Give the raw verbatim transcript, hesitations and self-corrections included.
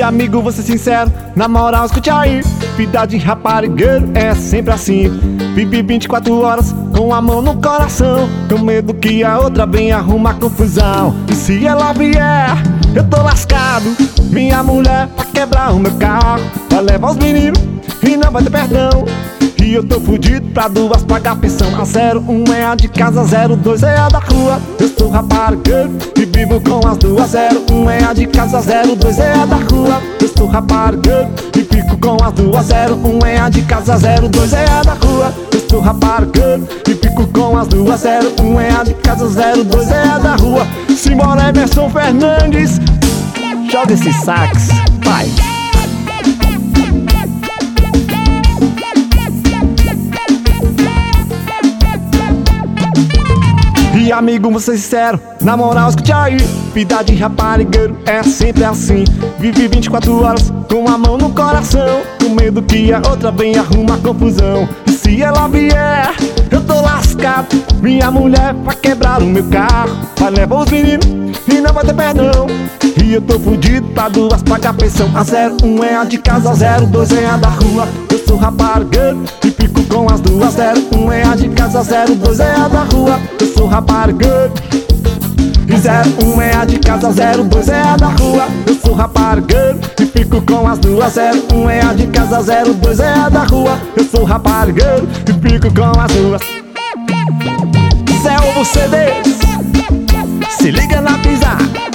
amigo, vou ser sincero, na moral, escute aí. Vida de raparigueiro é sempre assim. Vive vinte e quatro horas com a mão no coração, com medo que a outra venha arrumar confusão. E se ela vier, eu tô lascado. Minha mulher vai quebrar o meu carro, vai levar os meninos e não vai ter perdão. E eu tô fudido pra duas pagar pensão. A zero um é a de casa, zero dois é a da rua. Eu sou raparigueiro e vivo com as duas. Zero um é a de casa, zero dois é a da rua. Eu sou raparigueiro e fico com as duas. Zero um é a de casa, zero dois é a da rua. Eu sou raparigueiro e fico com as duas. Zero um é a de casa, zero dois é a da rua. Simbora, Emerson Fernandes, joga esse sax, vai. E amigo, vou ser sincero, na moral, escute aí. Vida de raparigueiro é sempre assim. Vive vinte e quatro horas com a mão no coração, com medo que a outra venha arrumar confusão. E se ela vier, eu tô lascado. Minha mulher vai quebrar o meu carro, vai levar os meninos e não vai ter perdão. E eu tô fudido pra duas pagar pensão. A zero um é a de casa, zero dois é a da rua. Eu sou raparigueiro e fico com as duas. Zero um é a de casa, zero dois é a da rua. Eu sou raparigueiro e zero um é a de casa, zero dois é a da rua. Eu sou raparigueiro e fico com as duas. Zero um é a de casa, zero dois é a da rua. Eu sou raparigueiro e fico com as duas. Zé Ovo C Ds, se liga na pisada.